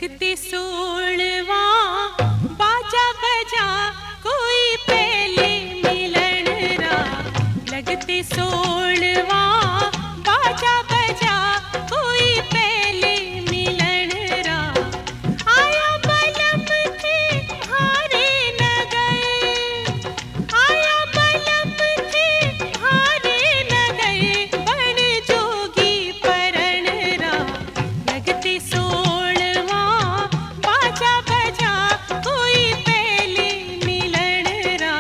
लगते सोलवा बाजा बजा कोई पहले मिलन रा। लगते सोलवा बाजा बजा कोई पहले मिलन रा। आया बलम थे हारे न गए, आया बलम थे हारे न गए, बन जोगी परण रा। लगते सोलवा बाजा बजा कोई पहले मिलन रा।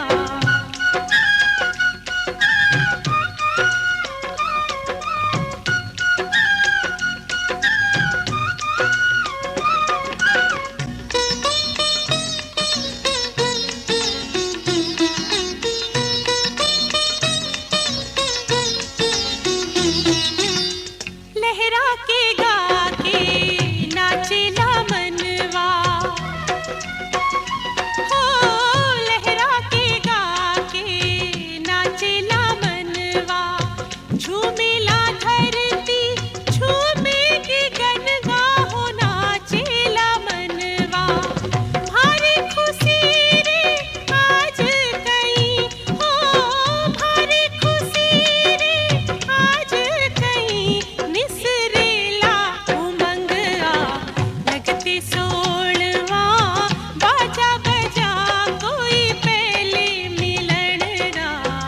लहरा के गा के नाचेला मनवा, हो लहरा के गा के नाचेला मनवा। झूमेला धरती झूमेगी गनगा, हो नाचेला मनवा। भारी खुशी रे आज कहीं, हो भारी खुशी रे आज कहीं, निसरेला उमंग आ। लगते सोलवा बाजा बजा कोई पहले मिलन रा।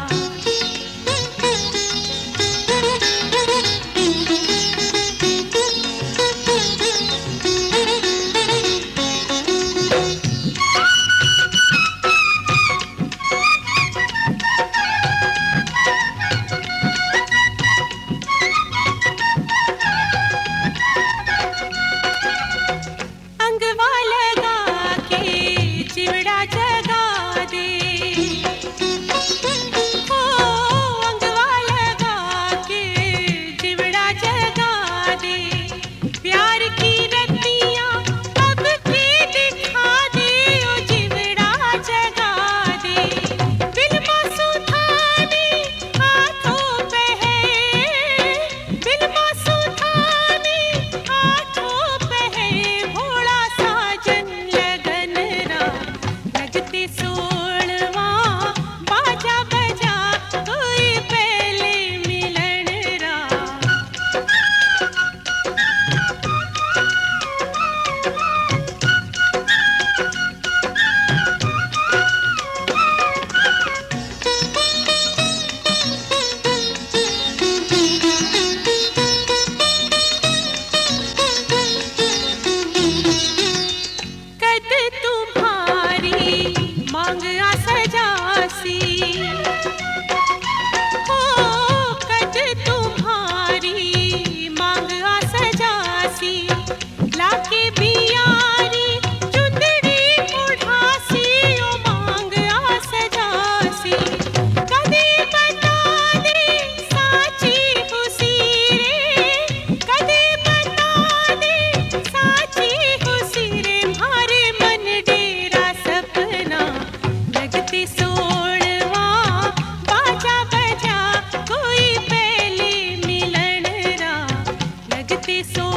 अंगवा लगा के चिवड़ा जगा दे, हो अंगवा लगा के चिवड़ा जगा दे। प्यार की रतियां अब के दिखा दे, ओ चिवड़ा जगा दे। बिलमा सुथाने हाथों पे है, बिलमा सुथाने हाथों पे है, भोला साजन लगन रा। लगते सोलवा बाजा बजा कोई पहले मिलन रा। कद तुम्हारी मांग आ सजासी, हो कद तुम्हारी मांग आ सजासी। लाके बियारी चुंदड़ी उठासी, ओ मांग आ सजासी। कदे बता दे साची खुशी रे, कदे बता दे साची खुशी रे, मारे मन डेरा सपना। लगते सोलवा बाजा बजा कोई पहले मिलन रा। लगते